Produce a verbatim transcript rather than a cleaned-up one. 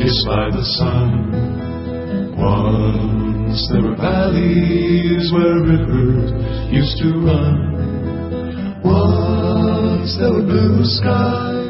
kissed by the sun. Once there were valleys where rivers used to run. Once there were blue skies